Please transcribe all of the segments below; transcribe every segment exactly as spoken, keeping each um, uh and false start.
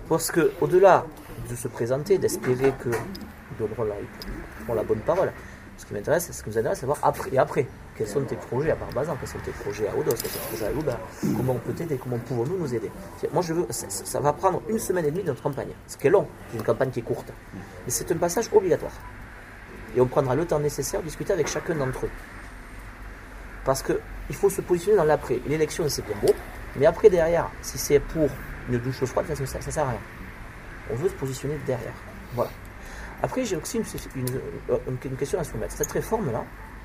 Parce que au-delà de se présenter, d'espérer que nous donnerons la, ils feront la bonne parole, ce qui m'intéresse, ce qui nous intéresse, c'est savoir après et après. Quels sont tes projets à Barbazan, quels sont tes projets à Odos, quels sont tes projets à Louba, comment on peut t'aider, comment pouvons-nous nous aider. Moi, je veux, ça, ça va prendre une semaine et demie de notre campagne, ce qui est long, c'est une campagne qui est courte, mais c'est un passage obligatoire. Et on prendra le temps nécessaire de discuter avec chacun d'entre eux. Parce qu'il faut se positionner dans l'après. L'élection, c'est bien beau, mais après, derrière, si c'est pour une douche froide, ça ne sert à rien. On veut se positionner derrière. Voilà. Après, j'ai aussi une, une, une question à soumettre. Cette réforme-là,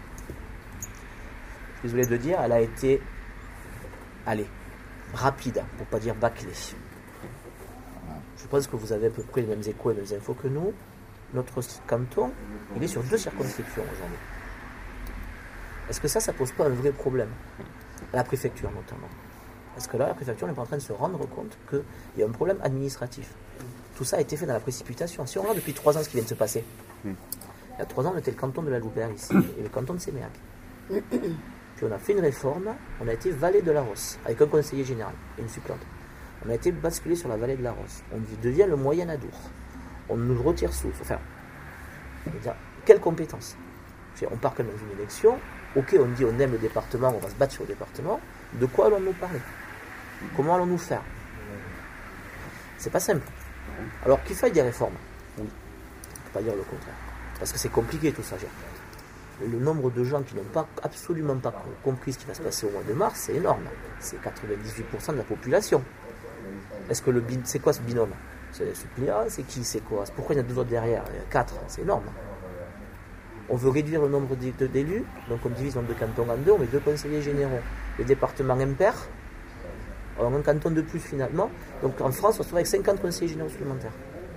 désolé de le dire, elle a été, allez, rapide, pour ne pas dire bâclée. Je pense que vous avez à peu près les mêmes échos et les mêmes infos que nous. Notre canton, il est sur deux circonscriptions aujourd'hui. Est-ce que ça, ça ne pose pas un vrai problème? À la préfecture notamment. Parce que là, la préfecture n'est pas en train de se rendre compte qu'il y a un problème administratif. Tout ça a été fait dans la précipitation. Si on regarde depuis trois ans ce qui vient de se passer, il y a trois ans, on était le canton de la Loubert ici, et le canton de Séméac. Puis on a fait une réforme, on a été vallée de la Rosse, avec un conseiller général et une supplante. On a été basculé sur la vallée de la Rosse. On devient le moyen Adour. On nous retire sous. Enfin, dire, quelle compétence? On part quand même dans une élection. Ok, on dit on aime le département, on va se battre sur le département. De quoi allons-nous parler? Comment allons-nous faire? C'est pas simple. Alors qu'il faille des réformes, oui. On ne peut pas dire le contraire. Parce que c'est compliqué tout ça. Le nombre de gens qui n'ont pas, absolument pas compris ce qui va se passer au mois de mars, c'est énorme. C'est quatre-vingt-dix-huit pour cent de la population. Est-ce que le bin, c'est quoi ce binôme? C'est suppléant, c'est qui, c'est quoi? Pourquoi il y en a deux autres derrière? Il y a quatre, c'est énorme. On veut réduire le nombre d'élus, donc on divise le nombre de cantons en deux, on met deux conseillers généraux. Le département impair, alors un canton de plus finalement. Donc en France, on se trouve avec cinquante conseillers généraux supplémentaires.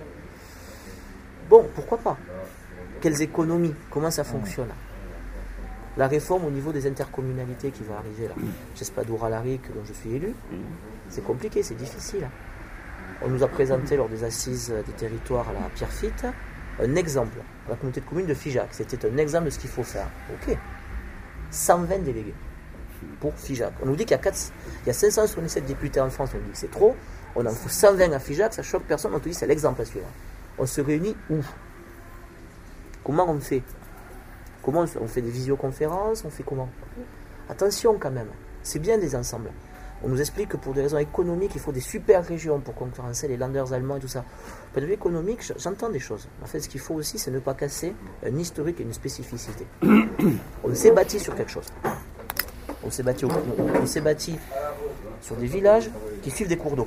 Bon, pourquoi pas? Quelles économies? Comment ça fonctionne? La réforme au niveau des intercommunalités qui va arriver là. J'Espadura-Laric, dont je suis élu, c'est compliqué, c'est difficile. On nous a présenté lors des assises des territoires à la Pierrefitte un exemple. La communauté de communes de Figeac, c'était un exemple de ce qu'il faut faire. Ok. cent vingt délégués pour Figeac. On nous dit qu'il y a, quatre, il y a cinq cent soixante-dix-sept députés en France, on nous dit que c'est trop. On en fout cent vingt à Figeac, ça choque personne, on te dit c'est l'exemple à suivre. On se réunit où? Comment on fait? Comment on fait, on fait des visioconférences? On fait comment? Attention quand même, c'est bien des ensembles. On nous explique que pour des raisons économiques, il faut des super régions pour concurrencer les Landers allemands et tout ça. Point de vue économique, j'entends des choses. En fait, ce qu'il faut aussi, c'est ne pas casser un historique et une spécificité. On s'est bâti sur quelque chose. On s'est bâti, au, on s'est bâti sur des villages qui suivent des cours d'eau.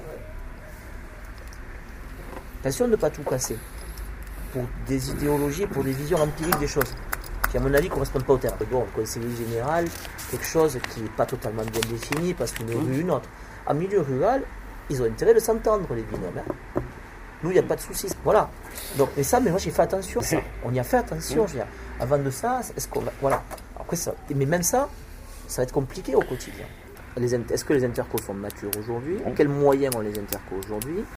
Attention de ne pas tout casser. Pour des idéologies, pour des visions empiriques des choses, qui à mon avis ne correspondent pas au terme. Bon, conseiller général, quelque chose qui n'est pas totalement bien défini parce qu'une rue, une autre. En milieu rural, ils ont intérêt de s'entendre, les binômes. Hein. Nous, il n'y a pas de soucis. Voilà. Donc, mais ça, mais moi, j'ai fait attention. Ça. On y a fait attention. Je veux dire. Avant de ça, est-ce qu'on va... Voilà. Après ça, mais même ça, ça va être compliqué au quotidien. Les, est-ce que les intercos sont matures aujourd'hui? Quels moyens ont les intercos aujourd'hui?